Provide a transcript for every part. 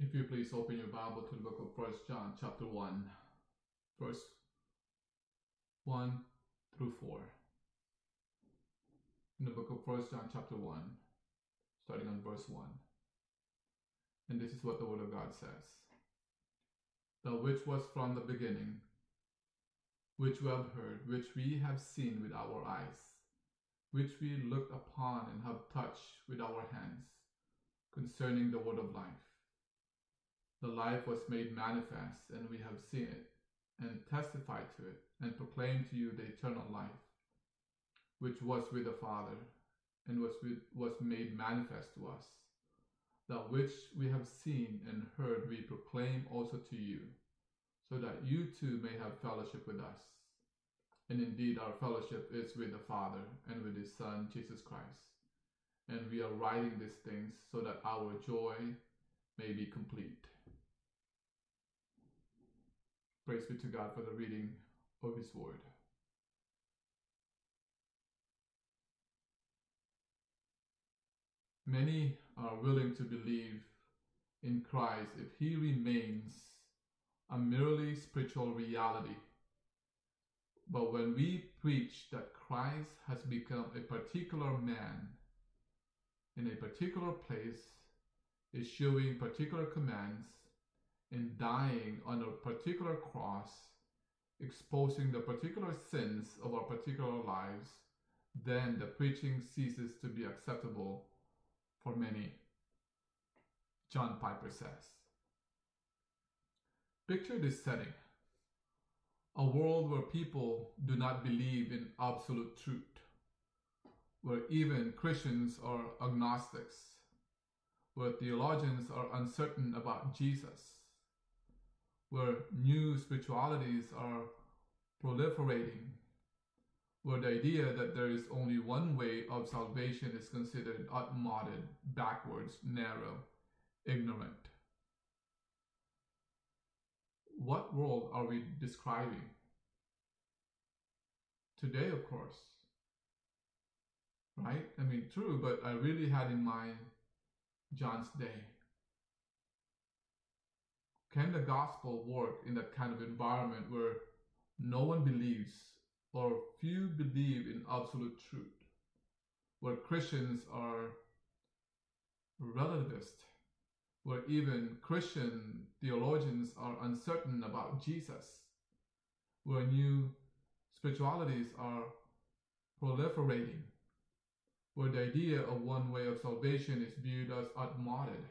If you please open your Bible to the book of 1 John chapter 1, verse 1 through 4. In the book of 1 John chapter 1, starting on verse 1. And this is what the Word of God says. The which was from the beginning, which we have heard, which we have seen with our eyes, which we looked upon and have touched with our hands, concerning the word of life. The life was made manifest, and we have seen it, and testified to it, and proclaimed to you the eternal life, which was with the Father, and was made manifest to us. That which we have seen and heard we proclaim also to you, so that you too may have fellowship with us. And indeed our fellowship is with the Father and with His Son, Jesus Christ. And we are writing these things so that our joy may be complete. Praise be to God for the reading of His Word. Many are willing to believe in Christ if He remains a merely spiritual reality. But when we preach that Christ has become a particular man in a particular place, issuing particular commands, and dying on a particular cross, exposing the particular sins of our particular lives, then the preaching ceases to be acceptable for many. John Piper says. Picture this setting. A world where people do not believe in absolute truth, where even Christians are agnostics, where theologians are uncertain about Jesus, where new spiritualities are proliferating, where the idea that there is only one way of salvation is considered outmoded, backwards, narrow, ignorant. What world are we describing? Today, of course. Right? I mean, true, but I really had in mind John's day. Can the gospel work in that kind of environment where no one believes or few believe in absolute truth, where Christians are relativist, where even Christian theologians are uncertain about Jesus, where new spiritualities are proliferating, where the idea of one way of salvation is viewed as outmoded?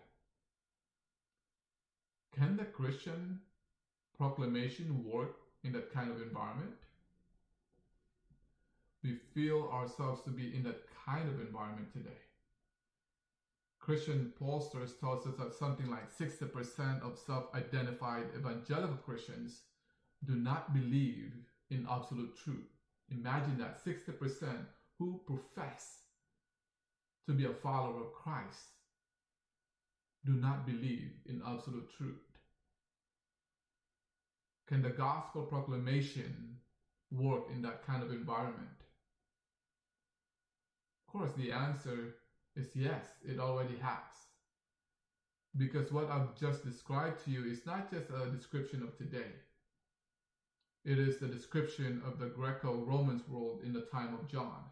Can the Christian proclamation work in that kind of environment? We feel ourselves to be in that kind of environment today. Christian pollsters tells us that something like 60% of self-identified evangelical Christians do not believe in absolute truth. Imagine that, 60% who profess to be a follower of Christ do not believe in absolute truth. Can the gospel proclamation work in that kind of environment? Of course, the answer is yes, it already has. Because what I've just described to you is not just a description of today. It is the description of the Greco-Roman world in the time of John.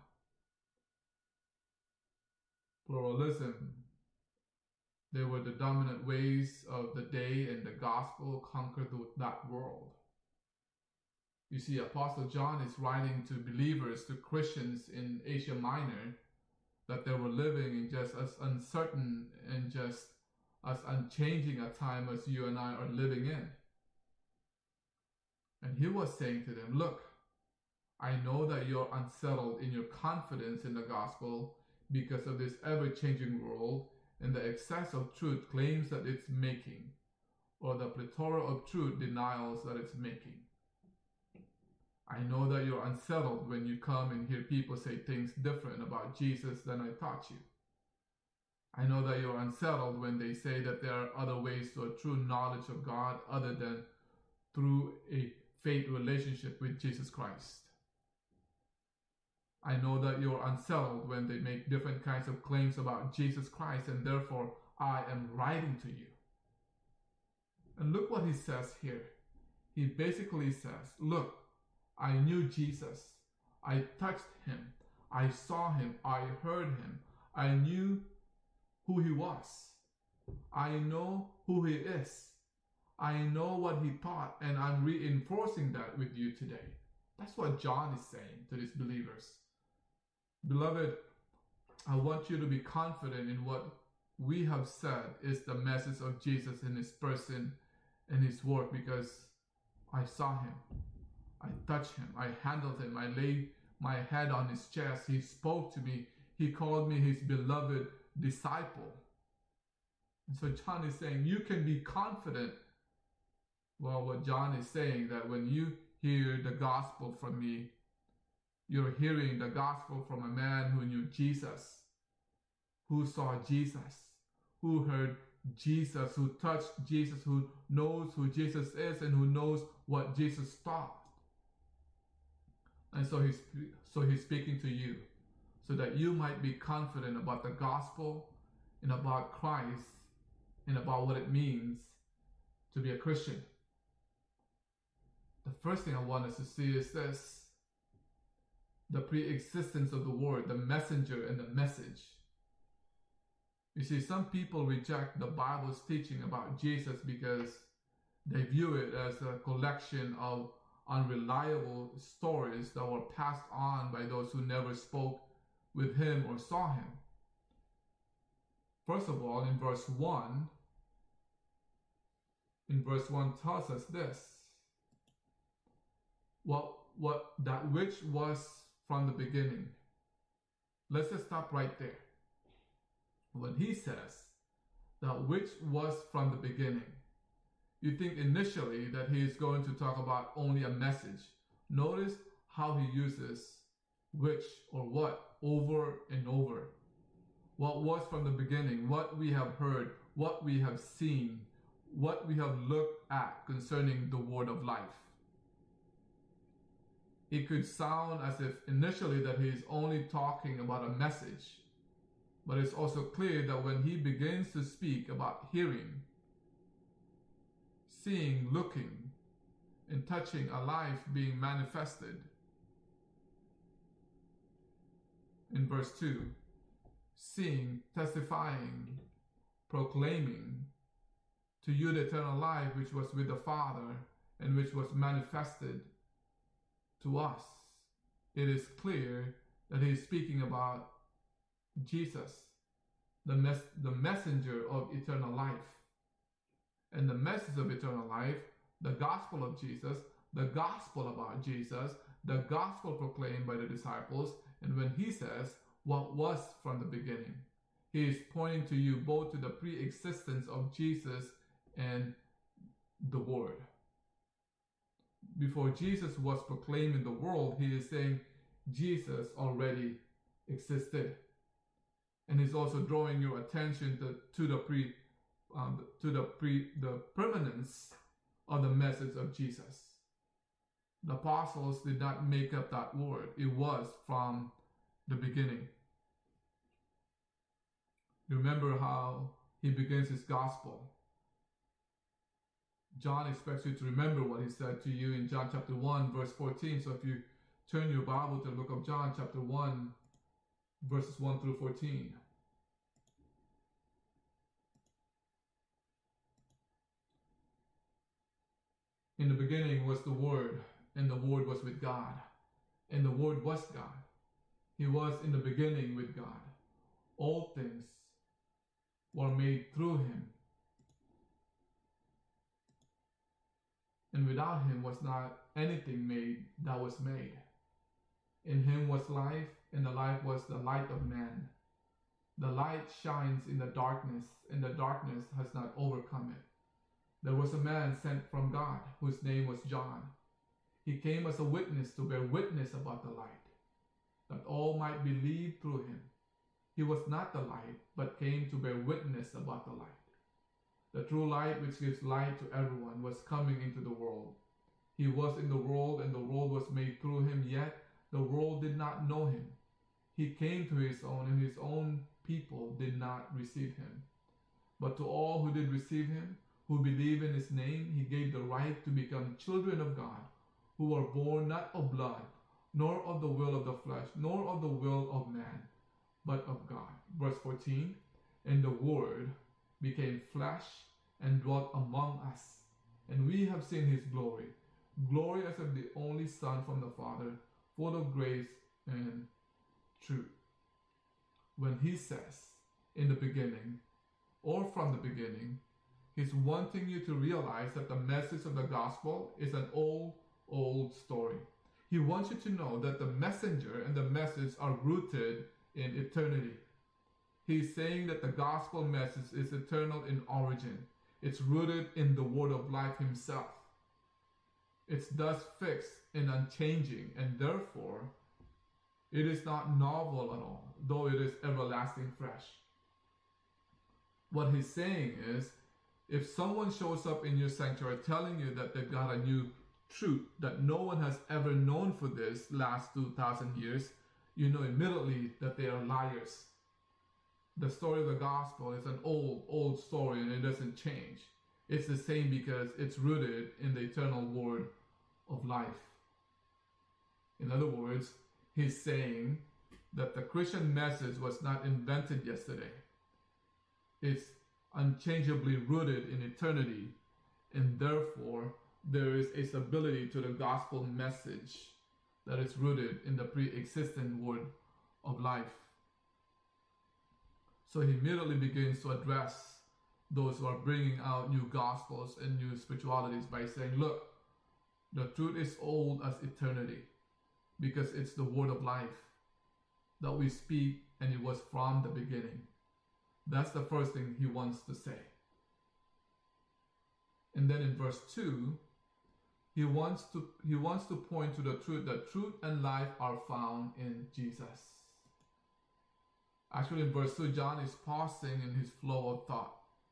Pluralism, they were the dominant ways of the day, and the gospel conquered that world. You see, Apostle John is writing to believers, to Christians in Asia Minor, that they were living in just as uncertain and just as unchanging a time as you and I are living in. And he was saying to them, look, I know that you're unsettled in your confidence in the gospel because of this ever-changing world and the excess of truth claims that it's making, or the plethora of truth denials that it's making. I know that you're unsettled when you come and hear people say things different about Jesus than I taught you. I know that you're unsettled when they say that there are other ways to a true knowledge of God other than through a faith relationship with Jesus Christ. I know that you're unsettled when they make different kinds of claims about Jesus Christ, and therefore I am writing to you. And look what he says here. He basically says, look, I knew Jesus. I touched him. I saw him. I heard him. I knew who he was. I know who he is. I know what he taught, and I'm reinforcing that with you today. That's what John is saying to these believers. Beloved, I want you to be confident in what we have said is the message of Jesus in his person and his work, because I saw him. I touched him. I handled him. I laid my head on his chest. He spoke to me. He called me his beloved disciple. And so John is saying you can be confident. Well, what John is saying, that when you hear the gospel from me, you're hearing the gospel from a man who knew Jesus, who saw Jesus, who heard Jesus, who touched Jesus, who knows who Jesus is and who knows what Jesus taught. And so he's speaking to you so that you might be confident about the gospel and about Christ and about what it means to be a Christian. The first thing I want us to see is this: the pre-existence of the word, the messenger and the message. You see, some people reject the Bible's teaching about Jesus because they view it as a collection of unreliable stories that were passed on by those who never spoke with him or saw him. First of all, in verse 1 tells us this: what that which was from the beginning. Let's just stop right there. When he says that which was from the beginning, you think initially that he is going to talk about only a message. Notice how he uses which or what over and over. What was from the beginning, what we have heard, what we have seen, what we have looked at concerning the word of life. It could sound as if initially that he is only talking about a message, but it's also clear that when he begins to speak about hearing, seeing, looking, and touching a life being manifested, in verse 2, seeing, testifying, proclaiming to you the eternal life which was with the Father and which was manifested to us, it is clear that he is speaking about Jesus, the messenger of eternal life. And the message of eternal life, the gospel of Jesus, the gospel about Jesus, the gospel proclaimed by the disciples. And when he says what was from the beginning, he is pointing to you both to the pre-existence of Jesus and the Word. Before Jesus was proclaimed in the world, he is saying Jesus already existed. And he's also drawing your attention to the permanence of the message of Jesus. The apostles did not make up that word. It was from the beginning. Remember how he begins his gospel. John expects you to remember what he said to you in John chapter 1, verse 14. So if you turn your Bible to the book of John chapter 1, verses 1 through 14. In the beginning was the Word, and the Word was with God, and the Word was God. He was in the beginning with God. All things were made through him, and without him was not anything made that was made. In him was life, and the life was the light of man. The light shines in the darkness, and the darkness has not overcome it. There was a man sent from God, whose name was John. He came as a witness to bear witness about the light, that all might believe through him. He was not the light, but came to bear witness about the light. The true light which gives light to everyone was coming into the world. He was in the world, and the world was made through him, yet the world did not know him. He came to his own, and his own people did not receive him. But to all who did receive him, who believe in his name, he gave the right to become children of God, who were born not of blood, nor of the will of the flesh, nor of the will of man, but of God. Verse 14, and the Word became flesh and dwelt among us, and we have seen his glory, glory as of the only Son from the Father, full of grace and truth. When he says, in the beginning, or from the beginning, he's wanting you to realize that the message of the gospel is an old story. He wants you to know that the messenger and the message are rooted in eternity. He's saying that the gospel message is eternal in origin. It's rooted in the word of life himself. It's thus fixed and unchanging, and therefore it is not novel at all, though it is everlasting fresh. What he's saying is, if someone shows up in your sanctuary telling you that they've got a new truth that no one has ever known for this last 2,000 years, you know immediately that they are liars. The story of the gospel is an old story, and it doesn't change. It's the same because it's rooted in the eternal word of life. In other words, he's saying that the Christian message was not invented yesterday. It's unchangeably rooted in eternity, and therefore there is a stability to the gospel message that is rooted in the pre-existent word of life. So he immediately begins to address those who are bringing out new gospels and new spiritualities by saying, look, the truth is old as eternity, because it's the word of life that we speak, and it was from the beginning. That's the first thing he wants to say. And then in verse 2, he wants to point to the truth that truth and life are found in Jesus. Actually, in verse 2, John is pausing in his flow of thought.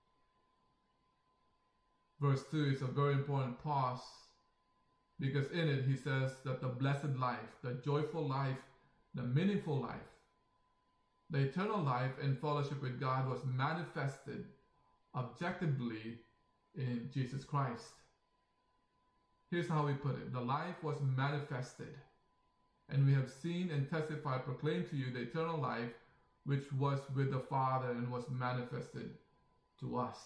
Verse 2 is a very important pause, because in it he says that the blessed life, the joyful life, the meaningful life, the eternal life and fellowship with God was manifested objectively in Jesus Christ. Here's how we put it. The life was manifested, and we have seen and testified, proclaimed to you the eternal life which was with the Father and was manifested to us.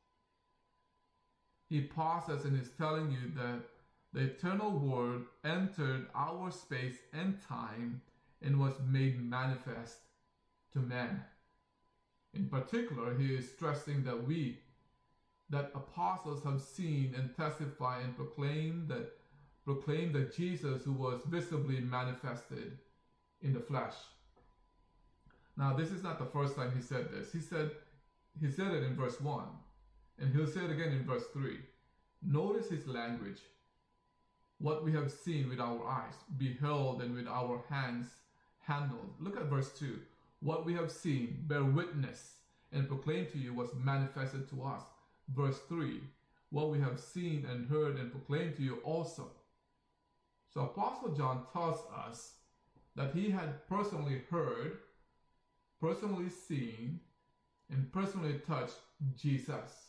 He pauses and is telling you that the eternal word entered our space and time and was made manifest to man. In particular, he is stressing that apostles have seen and testify and proclaim that Jesus, who was visibly manifested in the flesh. Now, this is not the first time he said this. He said it in verse 1, and he'll say it again in verse 3. Notice his language. What we have seen with our eyes, beheld, and with our hands handled. Look at verse 2. What we have seen, bear witness, and proclaim to you was manifested to us. Verse 3. What we have seen and heard and proclaimed to you also. So Apostle John tells us that he had personally heard, personally seen, and personally touched Jesus.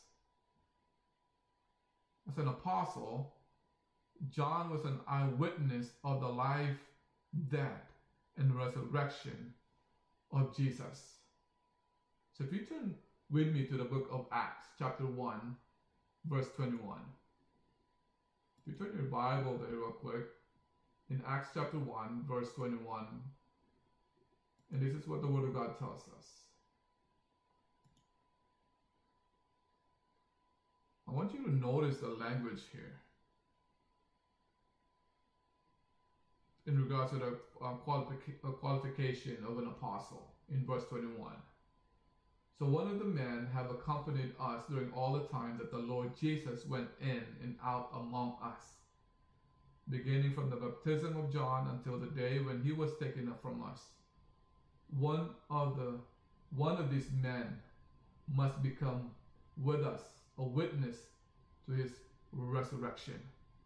As an apostle, John was an eyewitness of the life, death, and resurrection of Jesus. So if you turn with me to the book of Acts, chapter 1, verse 21. If you turn your Bible there real quick, in Acts chapter 1, verse 21, and this is what the Word of God tells us. I want you to notice the language here in regards to the qualification of an apostle in verse 21. So one of the men have accompanied us during all the time that the Lord Jesus went in and out among us, beginning from the baptism of John until the day when he was taken up from us. One of these men must become with us a witness to his resurrection.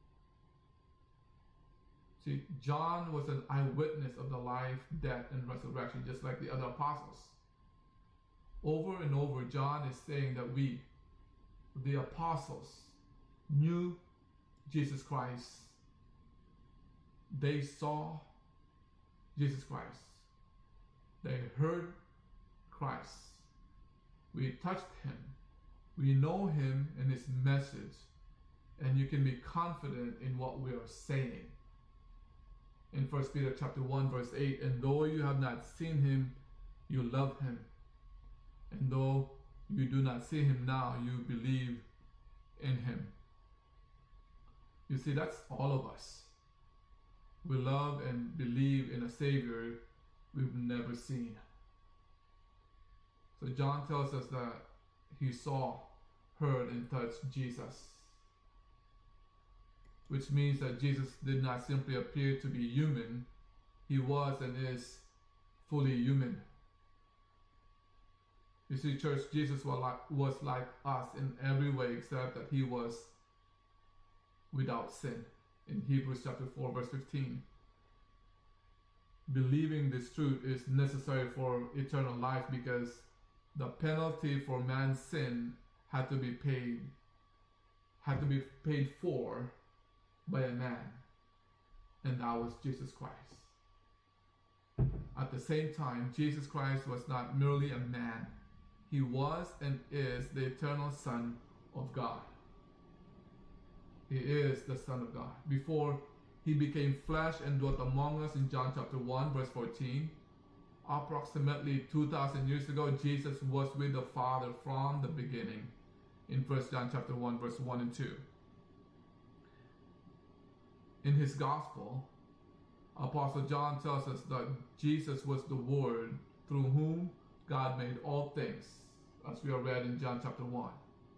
See, John was an eyewitness of the life, death, and resurrection, just like the other apostles. Over and over, John is saying that we the apostles knew Jesus Christ. They saw Jesus Christ. They heard Christ. We touched him. We know him and his message. And you can be confident in what we are saying. In 1 Peter chapter 1 verse 8, and though you have not seen him, you love him. And though you do not see him now, you believe in him. You see, that's all of us. We love and believe in a Savior we've never seen. So John tells us that he saw, heard, and touched Jesus, which means that Jesus did not simply appear to be human. He was and is fully human. You see, church, Jesus was like us in every way except that he was without sin. In Hebrews chapter 4 verse 15. Believing this truth is necessary for eternal life because the penalty for man's sin had to be paid for by a man, and that was Jesus Christ. At the same time, Jesus Christ was not merely a man. He was and is the eternal Son of God. He is the Son of God. Before he became flesh and dwelt among us in John chapter 1 verse 14, approximately 2,000 years ago, Jesus was with the Father from the beginning in 1 John chapter 1 verse 1 and 2. In his gospel, Apostle John tells us that Jesus was the Word through whom God made all things, as we are read in John chapter 1.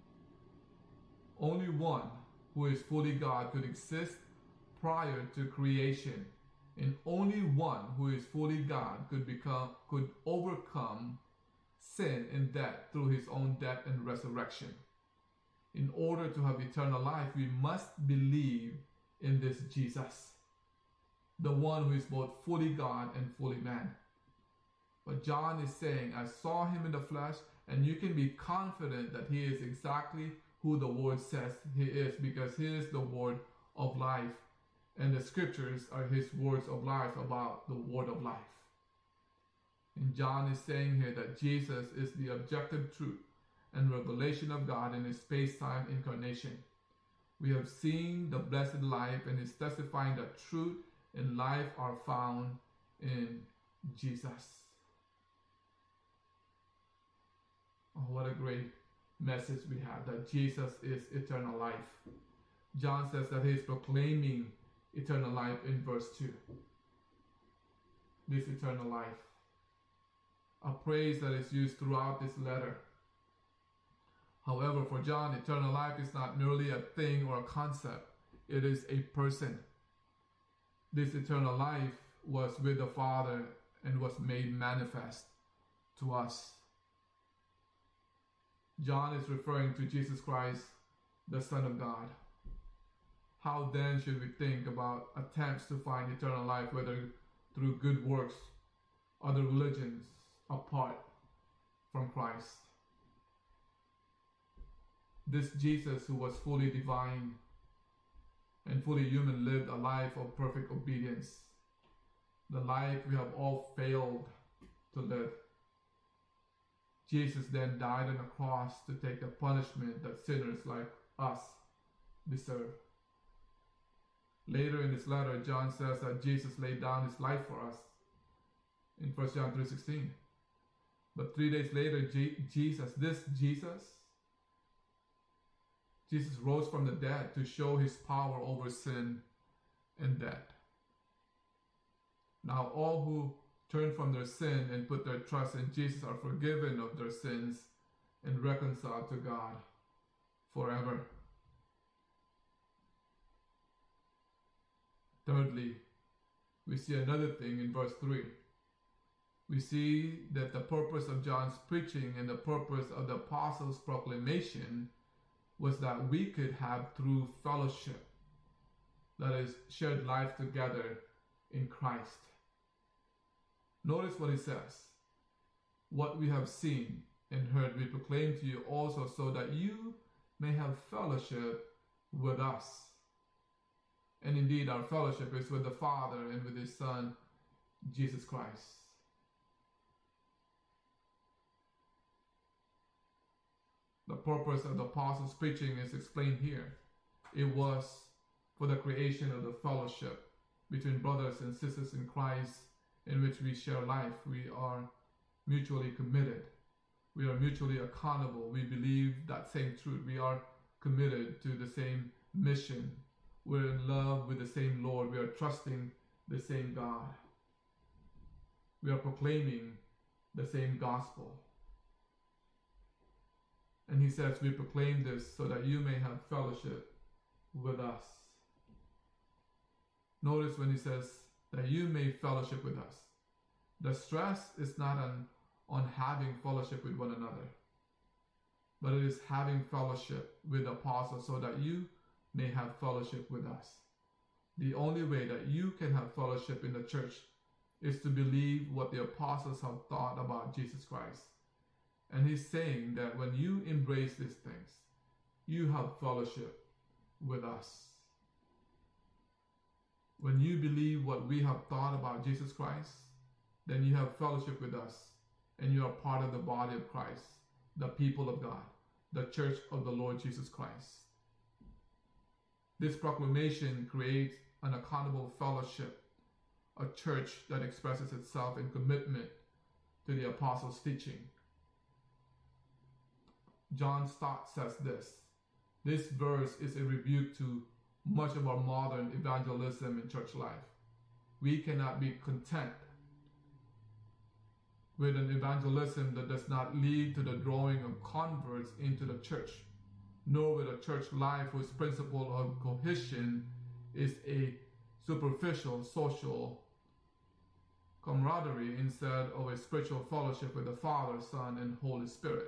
Only one who is fully God could exist prior to creation, and only one who is fully God could overcome sin and death through his own death and resurrection. In order to have eternal life, we must believe in this Jesus, the one who is both fully God and fully man. But John is saying, I saw him in the flesh, and you can be confident that he is exactly who the Word says he is, because he is the Word of life, and the scriptures are his words of life about the Word of life. And John is saying here that Jesus is the objective truth and revelation of God in his space-time incarnation. We have seen the blessed life, and is testifying that truth and life are found in Jesus. Oh, what a great message we have, that Jesus is eternal life. John says that he is proclaiming eternal life in verse 2. This eternal life, a phrase that is used throughout this letter. However, for John, eternal life is not merely a thing or a concept. It is a person. This eternal life was with the Father and was made manifest to us. John is referring to Jesus Christ, the Son of God. How then should we think about attempts to find eternal life, whether through good works, other religions, apart from Christ? This Jesus, who was fully divine and fully human, lived a life of perfect obedience, the life we have all failed to live. Jesus then died on a cross to take the punishment that sinners like us deserve. Later in this letter, John says that Jesus laid down his life for us in 1 John 3:16. But 3 days later, Jesus rose from the dead to show his power over sin and death. Now all who turn from their sin and put their trust in Jesus are forgiven of their sins and reconciled to God forever. Thirdly, we see another thing in verse 3. We see that the purpose of John's preaching and the purpose of the apostles' proclamation was that we could have, through fellowship, that is, shared life together in Christ. Notice what he says. What we have seen and heard we proclaim to you also, so that you may have fellowship with us. And indeed, our fellowship is with the Father and with His Son, Jesus Christ. The purpose of the apostles' preaching is explained here. It was for the creation of the fellowship between brothers and sisters in Christ, in which we share life. We are mutually committed. We are mutually accountable. We believe that same truth. We are committed to the same mission. We're in love with the same Lord. We are trusting the same God. We are proclaiming the same gospel. And he says, we proclaim this so that you may have fellowship with us. Notice when he says that you may fellowship with us. The stress is not on having fellowship with one another, but it is having fellowship with the apostles so that you may have fellowship with us. The only way that you can have fellowship in the church is to believe what the apostles have thought about Jesus Christ. And he's saying that when you embrace these things, you have fellowship with us. When you believe what we have thought about Jesus Christ, then you have fellowship with us, and you are part of the body of Christ, the people of God, the church of the Lord Jesus Christ. This proclamation creates an accountable fellowship, a church that expresses itself in commitment to the apostles' teaching. John Stott says this verse is a rebuke to much of our modern evangelism in church life. We cannot be content with an evangelism that does not lead to the drawing of converts into the church, nor with a church life whose principle of cohesion is a superficial social camaraderie instead of a spiritual fellowship with the Father, Son, and Holy Spirit.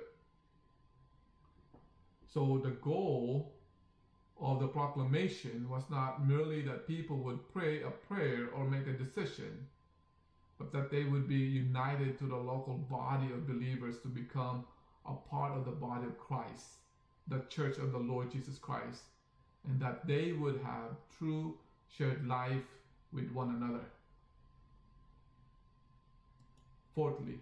So the goal of the proclamation was not merely that people would pray a prayer or make a decision, but that they would be united to the local body of believers to become a part of the body of Christ, the church of the Lord Jesus Christ, and that they would have true shared life with one another. Fourthly,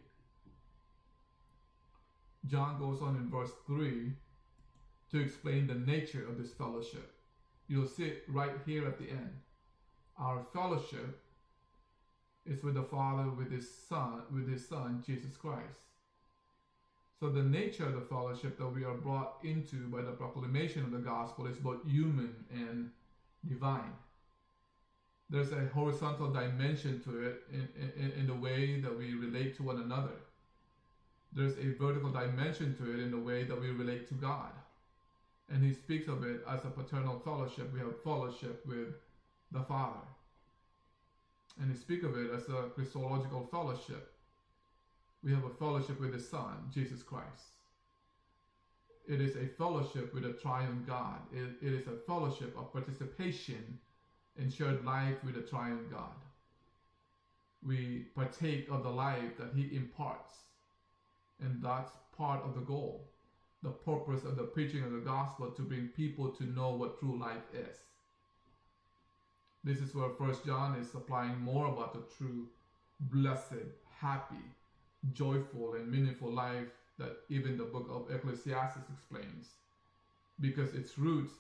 John goes on in verse 3 to explain the nature of this fellowship. You'll see it right here at the end. Our fellowship is with the Father, with His Son, Jesus Christ. So the nature of the fellowship that we are brought into by the proclamation of the gospel is both human and divine. There's a horizontal dimension to it in the way that we relate to one another. There's a vertical dimension to it in the way that we relate to God. And he speaks of it as a paternal fellowship. We have fellowship with the Father. And he speaks of it as a Christological fellowship. We have a fellowship with the Son, Jesus Christ. It is a fellowship with a triune God. It is a fellowship of participation in shared life with a triune God. We partake of the life that He imparts. And that's part of the goal. The purpose of the preaching of the gospel, to bring people to know what true life is. This is where 1 John is supplying more about the true, blessed, happy, joyful, and meaningful life that even the book of Ecclesiastes explains, because its roots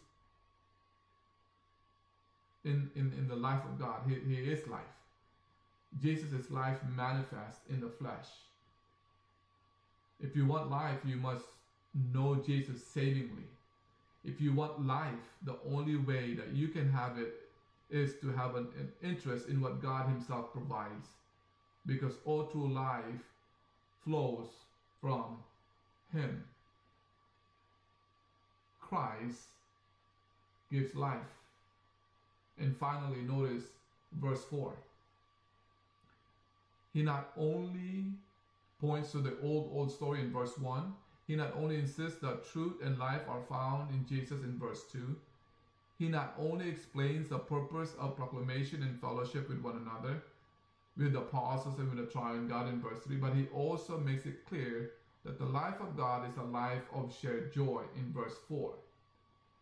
in the life of God. He is life. Jesus is life manifest in the flesh. If you want life, you must know Jesus savingly. If you want life, the only way that you can have it is to have an interest in what God Himself provides, because all true life flows from Him. Christ gives life. And finally, notice verse 4. He not only points to the old story in verse 1, he not only insists that truth and life are found in Jesus in verse 2, he not only explains the purpose of proclamation and fellowship with one another, with the apostles and with the triune God in verse 3, but he also makes it clear that the life of God is a life of shared joy in verse 4.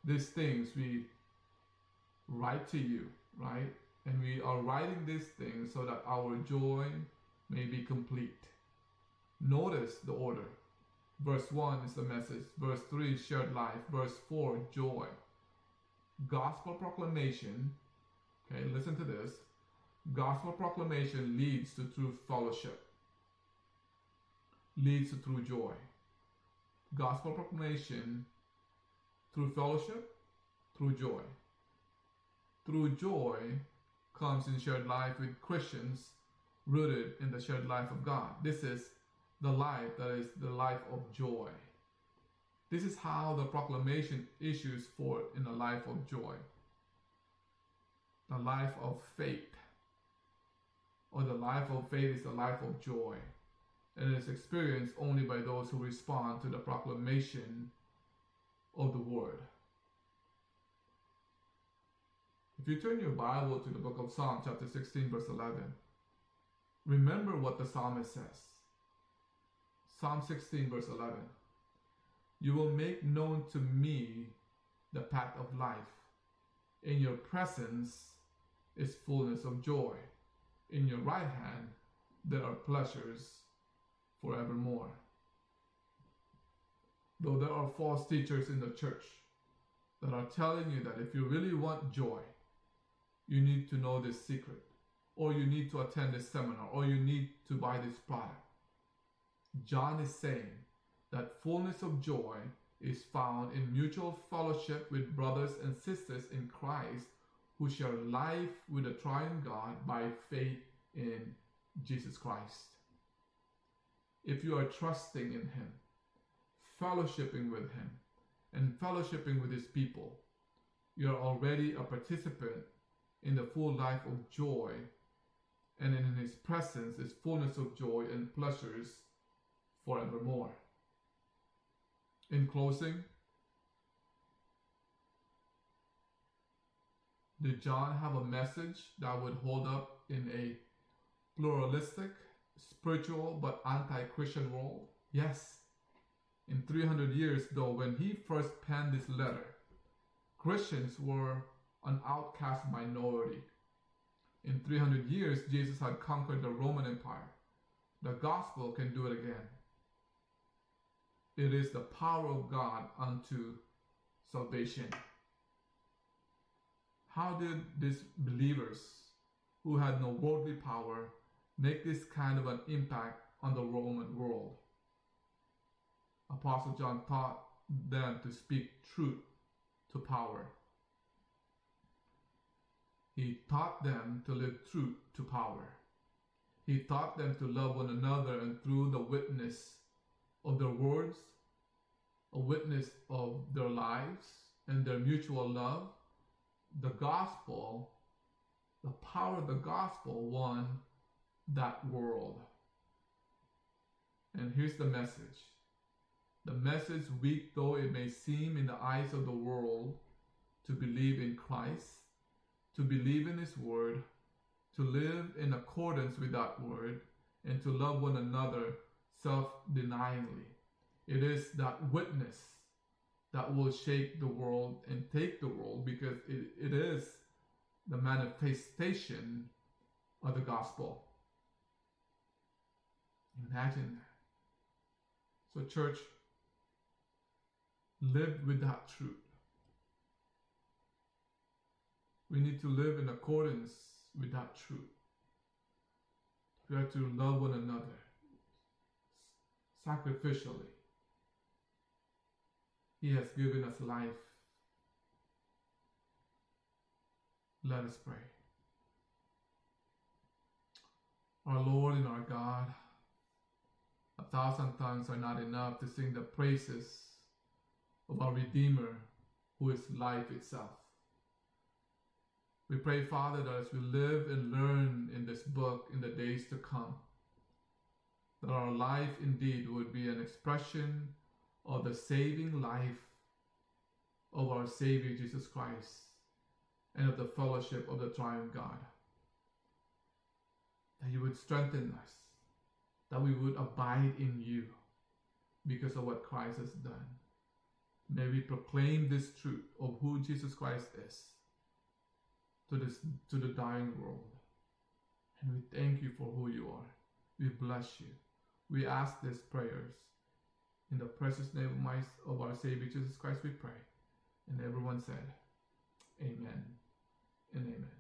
these things we write to you, right? And we are writing these things so that our joy may be complete. Notice the order. Verse 1 is the message. Verse 3, shared life. Verse 4, joy. Gospel proclamation. Okay, listen to this. Gospel proclamation leads to true fellowship. Leads to true joy. Gospel proclamation through fellowship, through joy. Through joy comes in shared life with Christians rooted in the shared life of God. This is the life that is the life of joy. This is how the proclamation issues forth in a life of joy. The life of faith, or the life of faith is the life of joy, and it is experienced only by those who respond to the proclamation of the word. If you turn your Bible to the book of Psalm chapter 16 verse 11, remember what the psalmist says. Psalm 16 verse 11. You will make known to me the path of life. In your presence is fullness of joy. In your right hand there are pleasures forevermore. Though there are false teachers in the church that are telling you that if you really want joy, you need to know this secret, or you need to attend this seminar, or you need to buy this product. John is saying that fullness of joy is found in mutual fellowship with brothers and sisters in Christ who share life with the triune God by faith in Jesus Christ. If you are trusting in Him, fellowshipping with Him, and fellowshipping with His people, you are already a participant in the full life of joy, and in His presence is fullness of joy and pleasures forevermore. In closing, did John have a message that would hold up in a pluralistic, spiritual, but anti-Christian world? Yes. In 300 years, though, when he first penned this letter, Christians were an outcast minority. In 300 years, Jesus had conquered the Roman Empire. The gospel can do it again. It is the power of God unto salvation. How did these believers who had no worldly power make this kind of an impact on the Roman world? Apostle John taught them to speak truth to power. He taught them to live truth to power. He taught them to love one another, and through the witness of their words, a witness of their lives and their mutual love, the gospel, the power of the gospel won that world. And here's the message. The message, weak though it may seem in the eyes of the world, to believe in Christ, to believe in His word, to live in accordance with that word, and to love one another self-denyingly. It is that witness that will shake the world and take the world, because it is the manifestation of the gospel. Imagine that. So church, live with that truth. We need to live in accordance with that truth. We are to love one another sacrificially. He has given us life. Let us pray. Our Lord and our God, 1,000 tongues are not enough to sing the praises of our Redeemer, who is life itself. We pray, Father, that as we live and learn in this book in the days to come, that our life indeed would be an expression of the saving life of our Savior Jesus Christ and of the fellowship of the triune God. That you would strengthen us, that we would abide in you because of what Christ has done. May we proclaim this truth of who Jesus Christ is to the dying world. And we thank you for who you are. We bless you. We ask these prayers in the precious name of our Savior Jesus Christ we pray. And everyone said, Amen and amen.